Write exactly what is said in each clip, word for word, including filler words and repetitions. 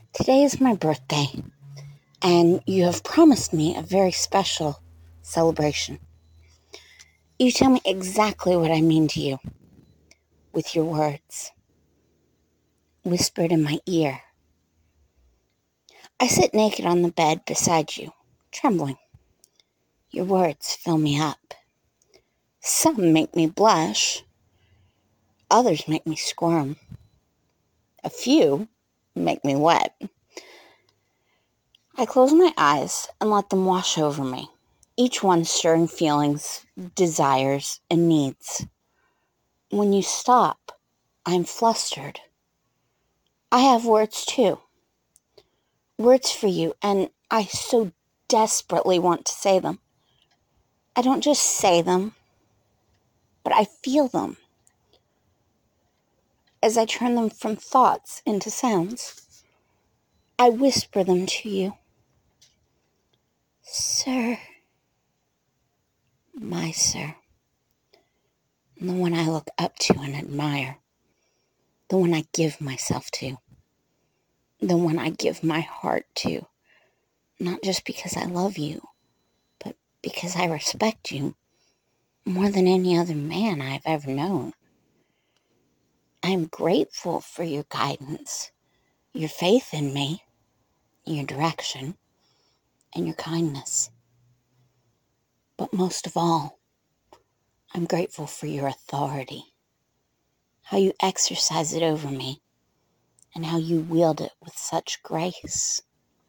Today is my birthday, and you have promised me a very special celebration. You tell me exactly what I mean to you with your words, whispered in my ear. I sit naked on the bed beside you, trembling. Your words fill me up. Some make me blush, others make me squirm. A few make me wet. I close my eyes and let them wash over me, each one stirring feelings, desires, and needs. When you stop, I'm flustered. I have words too. Words for you, and I so desperately want to say them. I don't just say them, but I feel them as I turn them from thoughts into sounds. I whisper them to you. Sir, my sir, the one I look up to and admire, the one I give myself to, the one I give my heart to, not just because I love you, but because I respect you more than any other man I've ever known. I'm grateful for your guidance, your faith in me, your direction, and your kindness. But most of all, I'm grateful for your authority, how you exercise it over me, and how you wield it with such grace.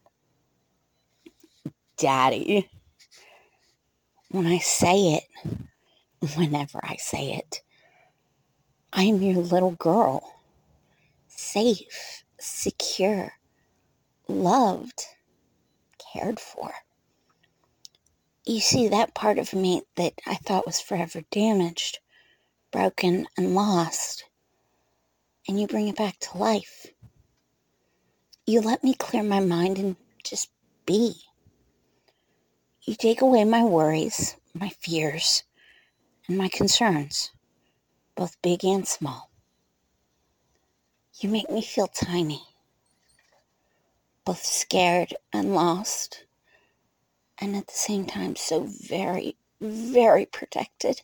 Daddy, when I say it, whenever I say it, I'm your little girl, safe, secure, loved, cared for. You see, that part of me that I thought was forever damaged, broken, and lost, and you bring it back to life. You let me clear my mind and just be. You take away my worries, my fears, and my concerns, both big and small. You make me feel tiny, both scared and lost, and at the same time so very, very protected.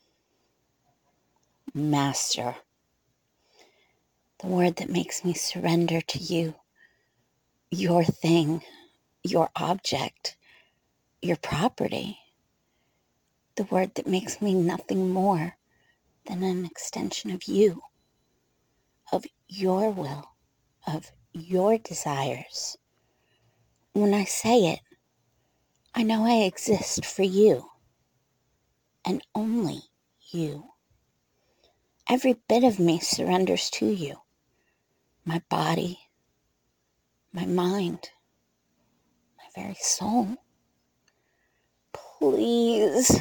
Master, the word that makes me surrender to you, your thing, your object, your property. The word that makes me nothing more than an extension of you, of your will, of your desires. When I say it, I know I exist for you, and only you. Every bit of me surrenders to you. My body, my mind, my very soul. Please.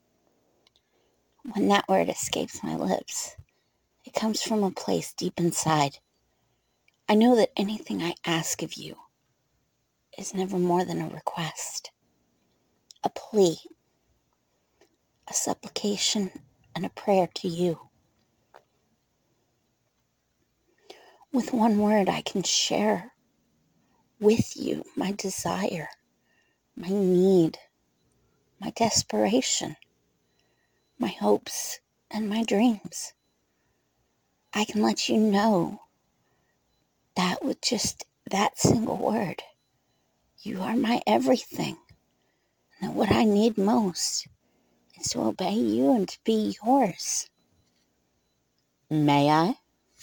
When that word escapes my lips, it comes from a place deep inside. I know that anything I ask of you is never more than a request, a plea, a supplication, and a prayer to you. With one word, I can share with you my desire, my need, my desperation, my hopes, and my dreams. I can let you know that with just that single word, you are my everything. And that what I need most is to obey you and to be yours. May I?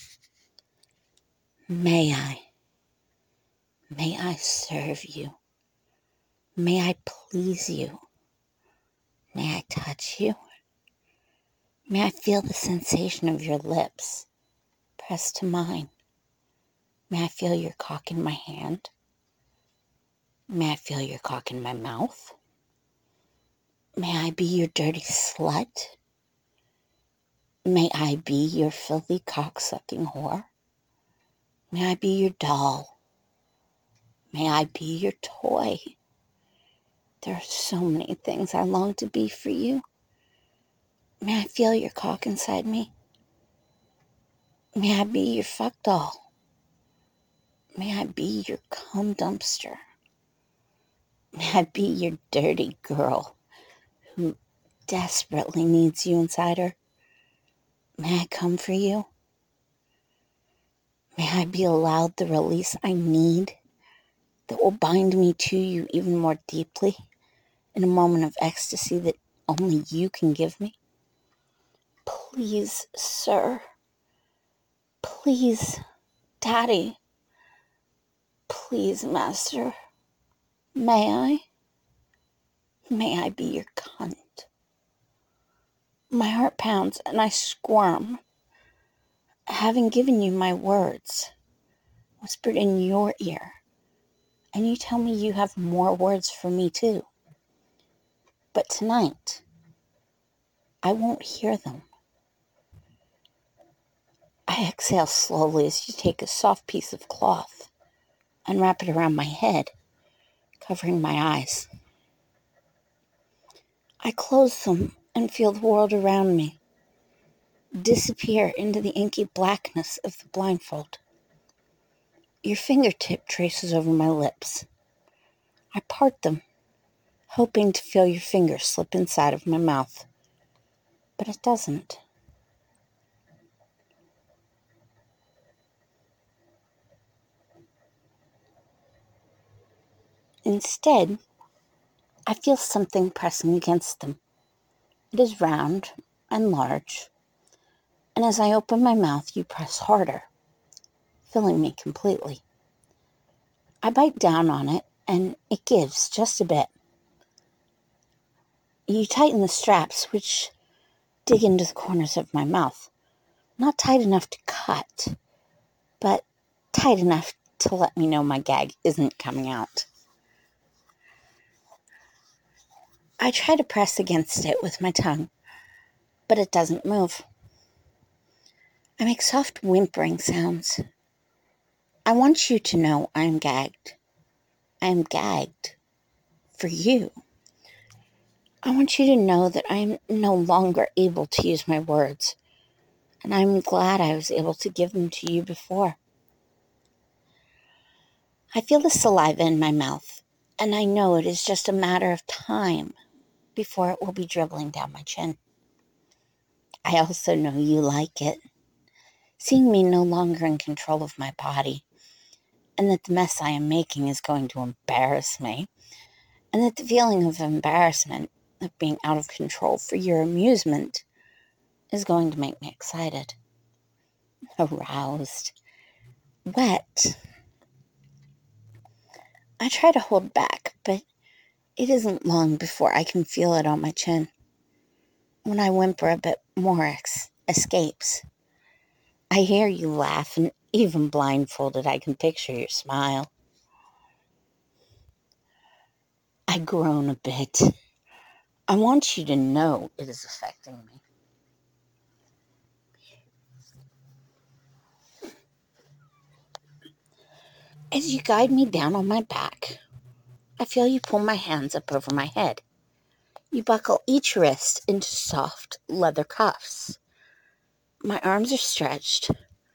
May I? May I serve you? May I please you? May I touch you? May I feel the sensation of your lips pressed to mine? May I feel your cock in my hand? May I feel your cock in my mouth? May I be your dirty slut? May I be your filthy cock-sucking whore? May I be your doll? May I be your toy? There are so many things I long to be for you. May I feel your cock inside me? May I be your fuck doll? May I be your cum dumpster. May I be your dirty girl who desperately needs you inside her. May I come for you? May I be allowed the release I need that will bind me to you even more deeply in a moment of ecstasy that only you can give me? Please, sir. Please, Daddy. Please, Master. May I? May I be your cunt? My heart pounds and I squirm, having given you my words, whispered in your ear, and you tell me you have more words for me too. But tonight, I won't hear them. I exhale slowly as you take a soft piece of cloth and wrap it around my head, covering my eyes. I close them and feel the world around me disappear into the inky blackness of the blindfold. Your fingertip traces over my lips. I part them, hoping to feel your finger slip inside of my mouth, but it doesn't. Instead, I feel something pressing against them. It is round and large, and as I open my mouth, you press harder, filling me completely. I bite down on it, and it gives just a bit. You tighten the straps, which dig into the corners of my mouth. Not tight enough to cut, but tight enough to let me know my gag isn't coming out. I try to press against it with my tongue, but it doesn't move. I make soft whimpering sounds. I want you to know I am gagged. I am gagged for you. I want you to know that I am no longer able to use my words, and I'm glad I was able to give them to you before. I feel the saliva in my mouth, and I know it is just a matter of time before it will be dribbling down my chin. I also know you like it, seeing me no longer in control of my body, and that the mess I am making is going to embarrass me, and that the feeling of embarrassment, of being out of control for your amusement, is going to make me excited, aroused, wet. I try to hold back, but it isn't long before I can feel it on my chin. When I whimper a bit more, ex- escapes. I hear you laugh, and even blindfolded, I can picture your smile. I groan a bit. I want you to know it is affecting me. As you guide me down on my back, I feel you pull my hands up over my head. You buckle each wrist into soft leather cuffs. My arms are stretched,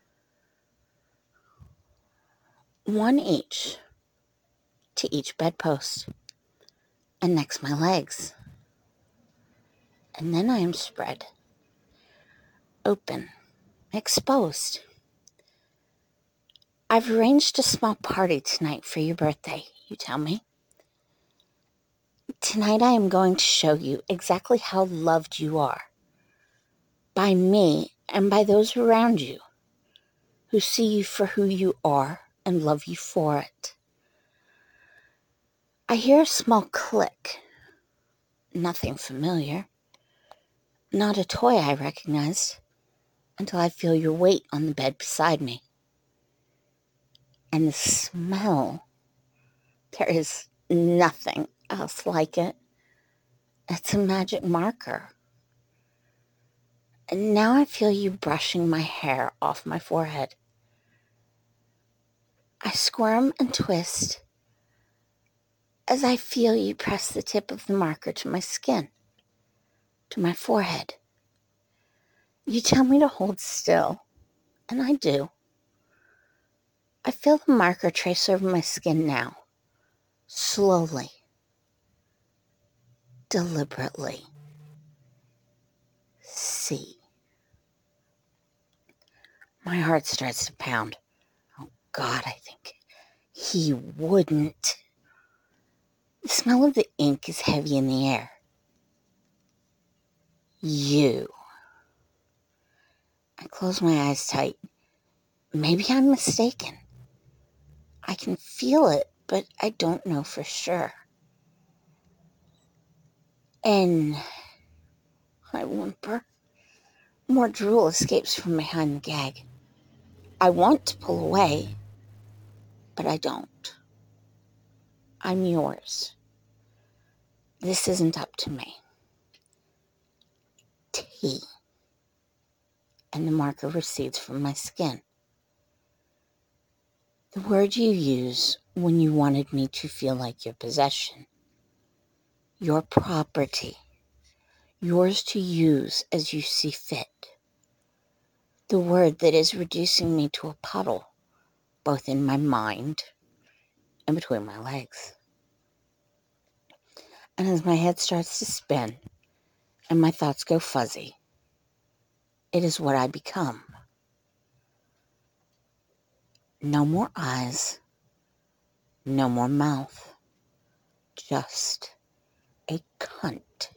one each, to each bedpost, and next my legs. And then I am spread, open, exposed. I've arranged a small party tonight for your birthday, you tell me. Tonight I am going to show you exactly how loved you are. By me and by those around you who see you for who you are and love you for it. I hear a small click. Nothing familiar. Not a toy I recognized until I feel your weight on the bed beside me. And the smell. There is nothing else like it. It's a magic marker. And now I feel you brushing my hair off my forehead. I squirm and twist as I feel you press the tip of the marker to my skin, to my forehead. You tell me to hold still, and I do. I feel the marker trace over my skin now, slowly, deliberately. See. My heart starts to pound. Oh, God, I think he wouldn't. The smell of the ink is heavy in the air. You. I close my eyes tight. Maybe I'm mistaken. I can feel it, but I don't know for sure. And I whimper. More drool escapes from behind the gag. I want to pull away, but I don't. I'm yours. This isn't up to me. T. And the marker recedes from my skin. The word you use when you wanted me to feel like your possession. Your property. Yours to use as you see fit. The word that is reducing me to a puddle, both in my mind and between my legs. And as my head starts to spin and my thoughts go fuzzy, it is what I become. No more eyes, no more mouth, just a cunt.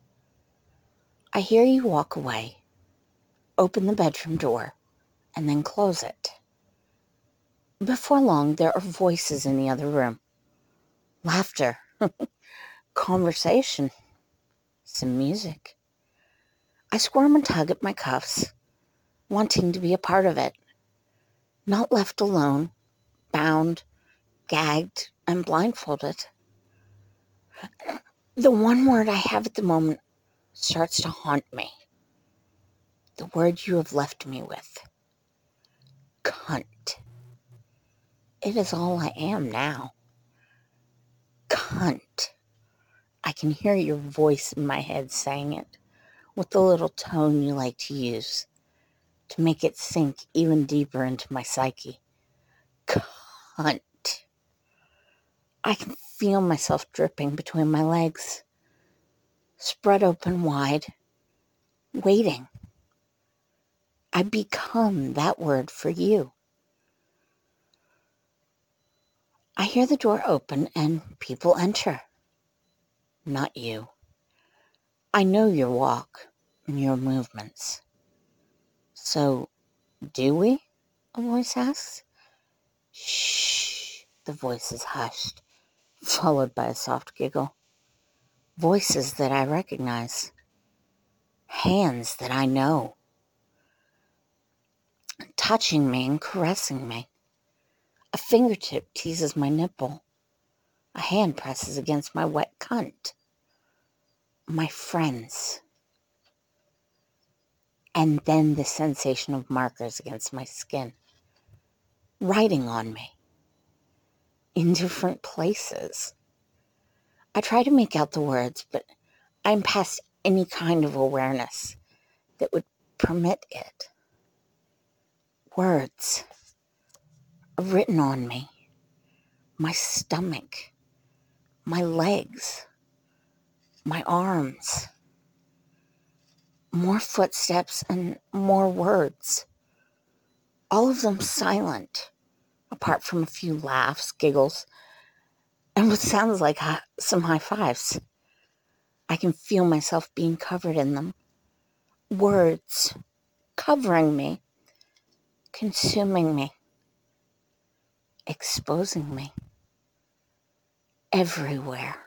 I hear you walk away, open the bedroom door, and then close it. Before long, there are voices in the other room. Laughter, conversation, some music. I squirm and tug at my cuffs, wanting to be a part of it. Not left alone, bound, gagged, and blindfolded. The one word I have at the moment starts to haunt me. The word you have left me with. Cunt. It is all I am now. Cunt. I can hear your voice in my head saying it, with the little tone you like to use, to make it sink even deeper into my psyche. Cunt. I can feel myself dripping between my legs, spread open wide, waiting. I become that word for you. I hear the door open and people enter. Not you. I know your walk and your movements. So, do we? A voice asks. Shh. The voice is hushed, followed by a soft giggle. Voices that I recognize. Hands that I know. Touching me and caressing me. A fingertip teases my nipple. A hand presses against my wet cunt. My friends. And then the sensation of markers against my skin. Writing on me. In different places. I try to make out the words, but I'm past any kind of awareness that would permit it. Words written on me. My stomach. My legs. My arms. More footsteps and more words. All of them silent, apart from a few laughs, giggles, and what sounds like hi- some high fives. I can feel myself being covered in them. Words covering me, consuming me, exposing me. Everywhere.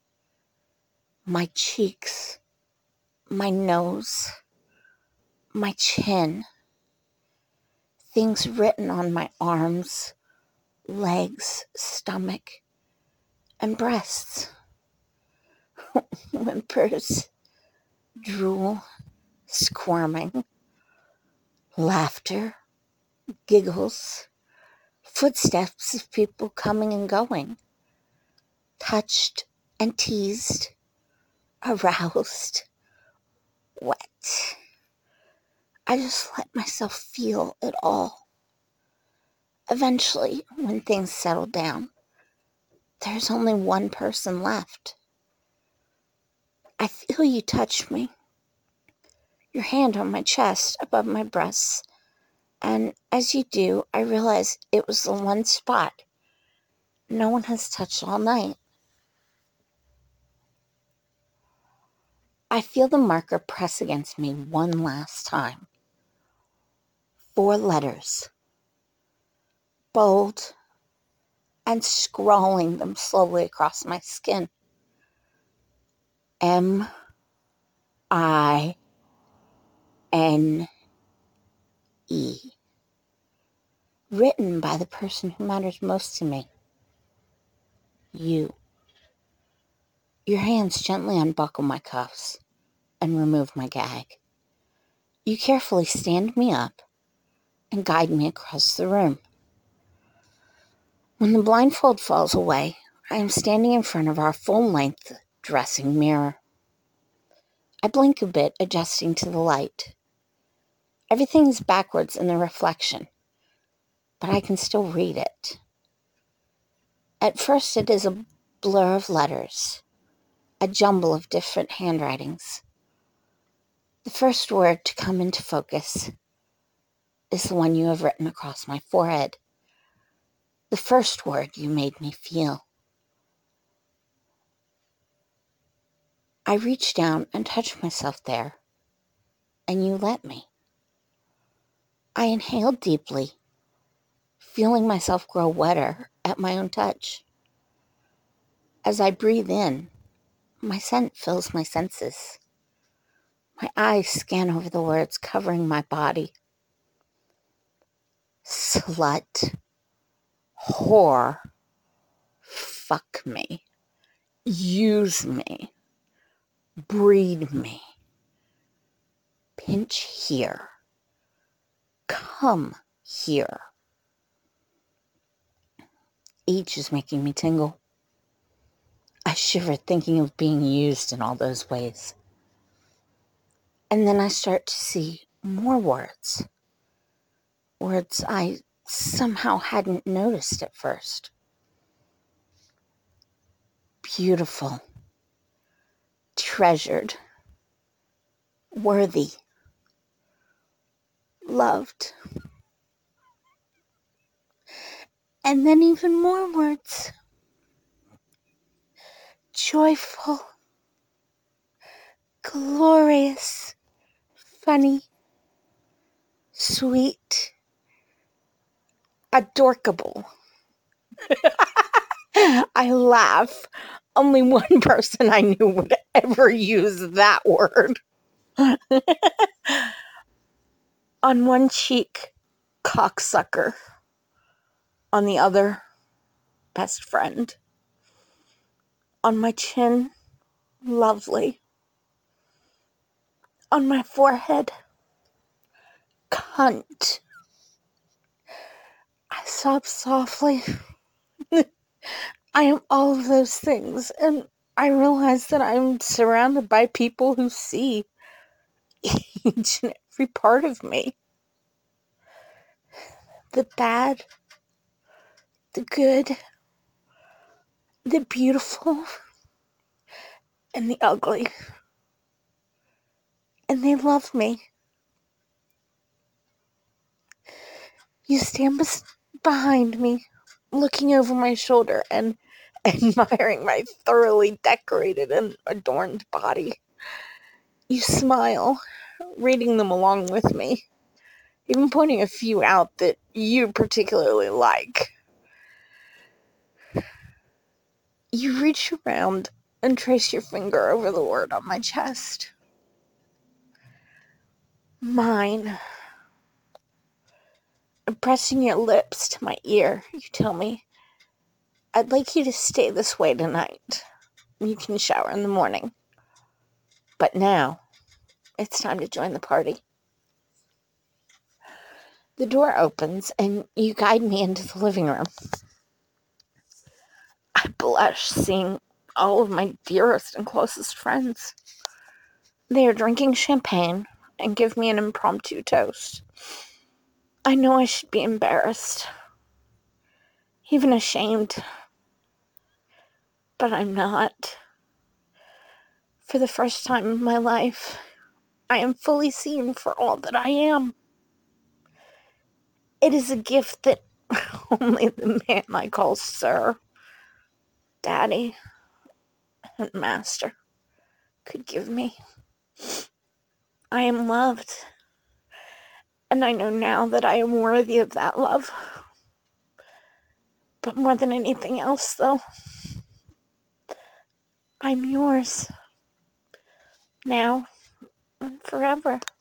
My cheeks, my nose, my chin. Things written on my arms, legs, stomach, and breasts. Whimpers, drool, squirming, laughter, giggles, footsteps of people coming and going, touched and teased, aroused, wet. I just let myself feel it all. Eventually, when things settle down, there's only one person left. I feel you touch me, your hand on my chest above my breasts, and as you do, I realize it was the one spot no one has touched all night. I feel the marker press against me one last time. Four letters, bold, and scrawling them slowly across my skin. M I N E. Written by the person who matters most to me. You. Your hands gently unbuckle my cuffs and remove my gag. You carefully stand me up and guide me across the room. When the blindfold falls away, I am standing in front of our full-length dressing mirror. I blink a bit, adjusting to the light. Everything is backwards in the reflection, but I can still read it. At first, it is a blur of letters, a jumble of different handwritings. The first word to come into focus is the one you have written across my forehead. The first word you made me feel. I reach down and touch myself there, and you let me. I inhale deeply, feeling myself grow wetter at my own touch. As I breathe in, my scent fills my senses. My eyes scan over the words covering my body. Slut, whore, fuck me, use me, breed me, pinch here, come here. Each is making me tingle. I shiver thinking of being used in all those ways. And then I start to see more words. Words I somehow hadn't noticed at first. Beautiful, treasured, worthy, loved. And then even more words. Joyful, glorious, funny, sweet, adorkable. I laugh. Only one person I knew would ever use that word. On one cheek, cocksucker. On the other, best friend. On my chin, lovely. On my forehead, cunt. I sob softly. I am all of those things, and I realize that I'm surrounded by people who see each and every part of me. The bad, the good, the beautiful, and the ugly. And they love me. You stand bes- behind me, looking over my shoulder and admiring my thoroughly decorated and adorned body. You smile, reading them along with me, even pointing a few out that you particularly like. You reach around and trace your finger over the word on my chest. Mine. Pressing your lips to my ear, you tell me, I'd like you to stay this way tonight. You can shower in the morning. But now, it's time to join the party. The door opens and you guide me into the living room. I blush seeing all of my dearest and closest friends. They are drinking champagne and give me an impromptu toast. I know I should be embarrassed, even ashamed. But I'm not. For the first time in my life, I am fully seen for all that I am. It is a gift that only the man I call Sir, Daddy, and Master could give me. I am loved, and I know now that I am worthy of that love. But more than anything else, though, I'm yours. Now and forever.